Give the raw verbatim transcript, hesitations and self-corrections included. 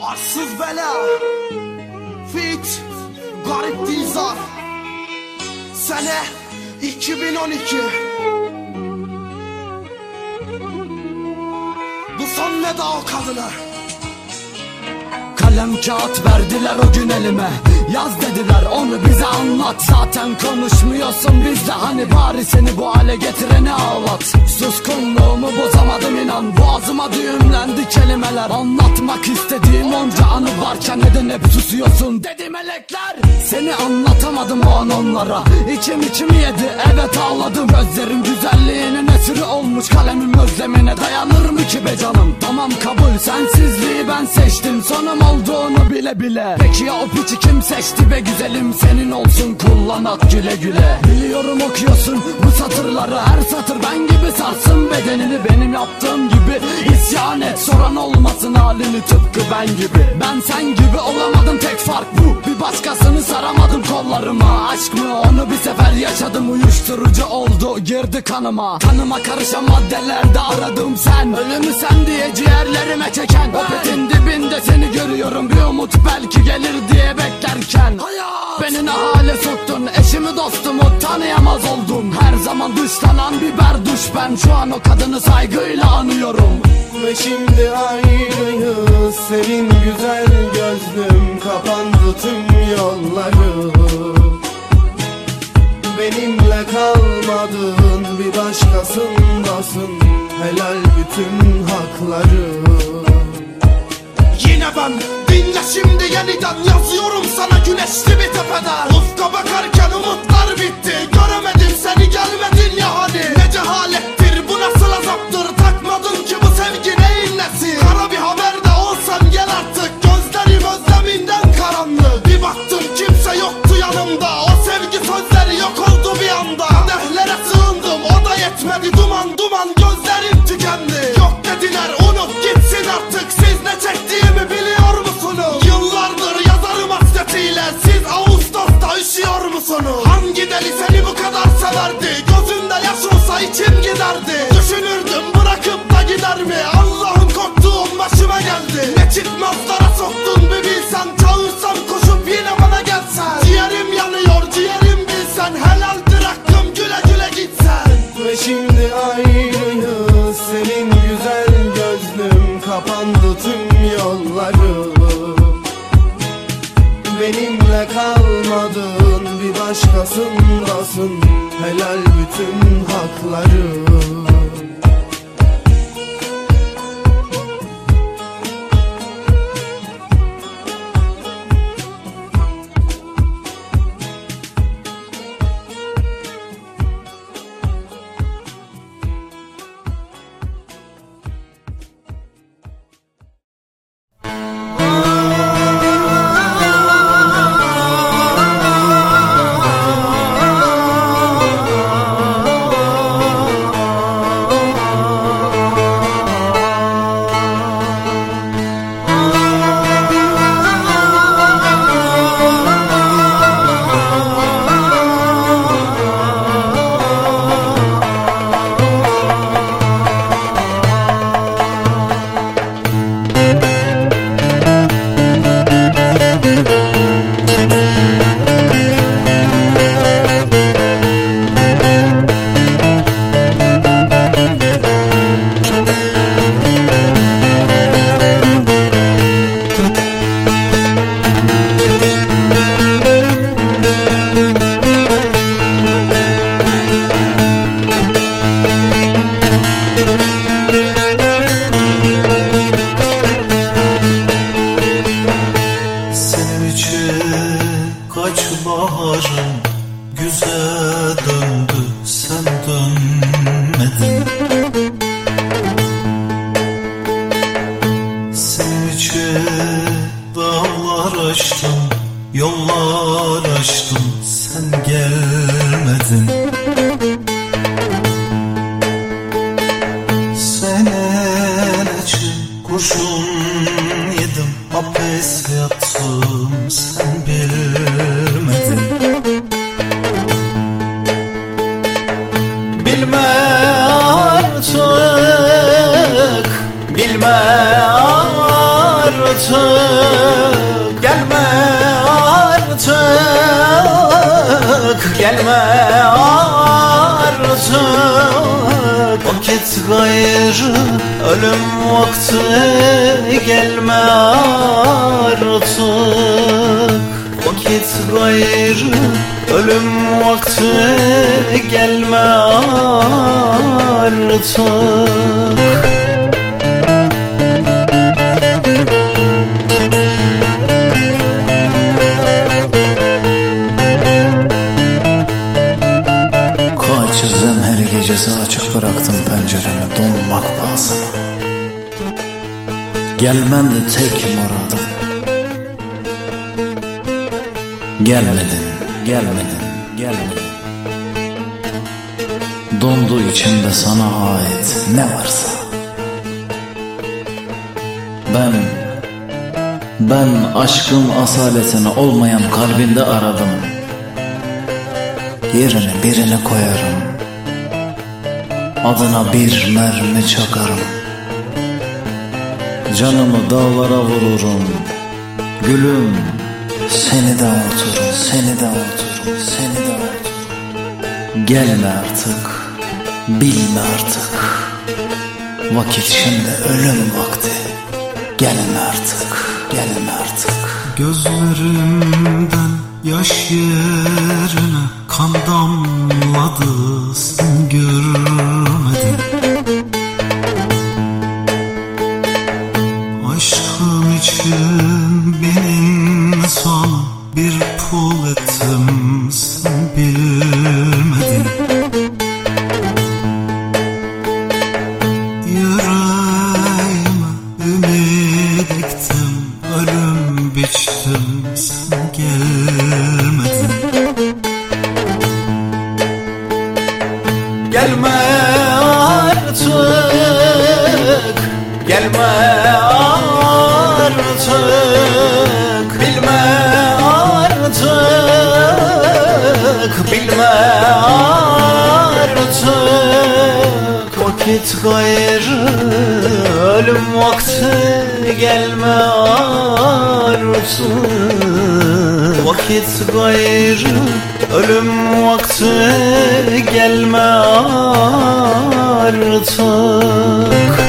Arsız bela Fit Garip Dizar Sene iki bin on iki. Bu son ne daha o kadına. Kalem kağıt verdiler o gün elime, yaz dediler onu bize anlat. Zaten konuşmuyorsun bizle, hani bari seni bu hale getireni ağlat. Suskunluğumu bozamadım inan, boğazıma düğümlendi kelimeler. Anlatmak istediğim onca anı varken neden hep susuyorsun dedi melekler. Seni anlatamadım o an onlara, içim içimi yedi, evet ağladım. Gözlerin güzelliğinin esiri olmuş, kalemim özlemine dayanır mı ki be canım. Tamam kabul, sensizliği ben seçtim, sonum olduğunu bile bile. Peki ya o piçi kim seçti be güzelim, senin olsun kullanak güle güle. Biliyorum okuyorsun bu satırları, her satır ben gibi sarsın bedenini. Benim yaptığım gibi isyan et, soran olmasın halini tıpkı ben gibi. Ben sen gibi olamadım, tek fark bu, bir başkasını saramadım kollarıma. Aşk mı onu bir sefer yaşadım, uyuşturucu oldu girdi kanıma. Kanıma karışan maddelerde aradım sen, ölümü sen diye ciğerlerime çeken. Opetin dibinde seni görüyorum, bir umut belki gelir diye beklerken. Hayat, beni ne hale soktun, eşimi dostumu tanıyamaz oldum. Her zaman dışlanan biber duş ben, şu an o kadını saygıyla anıyorum. Ve şimdi ayrıyız, senin güzel gözlüm kapandı tüm yolları. Benimle kalmadın, bir başkasındasın, helal bütün hakları. Yine ben, dinle şimdi yeniden, yazıyorum sana güneşli bir tepeden. Ufka bakarken umutlar bitti, göremedim seni, gelmedin ya hani. Ne cehalettir bu, nasıl azaptır, takmadın ki bu sevgi neyin nesi. Kara bir haber de olsan gel artık, gözlerim özleminden karanlık. Bir baktım kimse yoktu yanımda, o sevgi sözleri yok oldu bir anda. Kadehlere sığındım, o da yetmedi, duman duman gözlerim tükendi. Yok dediler unut gitsin artık, siz ne çektiğimi biliyor musunuz? Yıllardır yazarım hasretiyle, siz Ağustos'ta üşüyor musunuz? Hangi deli seni bu kadar severdi, gözünde yaş olsa içim giderdi. Düşünürdüm bırakıp da gider mi, Allah'ım korktuğum başıma geldi. Ne çıkmazlara soktun bir bilsen, çağırsam koşup yine bana gelsen. Ciğerim yanıyor ciğerim bilsen, helaldir hakkım güle güle gitsen. Ve şimdi ayrıyız, senin güzel gözlüm kapandı tüm yolları. Benimle kalmadın, bir başkasındasın, helal bütün hakları. Yollar açtım, sen gelmedin. Senelerce kurşun yedim, hapis yattım, sen bilmedin. Bilme artık, bilme artık, artık, gelme artık, gelme artık. Vakit gayrı, ölüm vakti, gelme artık. Vakit gayrı, ölüm vakti, gelme artık. Kaçırdım her gecesi, açık bıraktım penceremi donmak pahasına. Gelmendi tek muradım. Gelmedin, gelmedin, gelmedin. Dondu içimde sana ait ne varsa. Ben, ben aşkın asaletini olmayan kalbinde aradım. Yerine birini koyarım, adına bir mermi çakarım. Canımı dağlara vururum, gülüm seni de unuturum, seni de unuturum, seni de unuturum. Gelme artık, bilme artık, vakit şimdi ölüm vakti. Gelme artık, gelme artık. Gözlerimden yaş yerine kan damladı, sen görmedin. Aşkım için benim sana bir pul ettim, sen bilmedin. Yüreğime ümit ektim, ölüm biçtim, sen gelmedin. Gelme artık, gelme artık, bilme artık, bilme artık. Vakit gayrı, ölüm vakti, gelme artık. Vakit gayrı, ölüm vakti, gelme artık.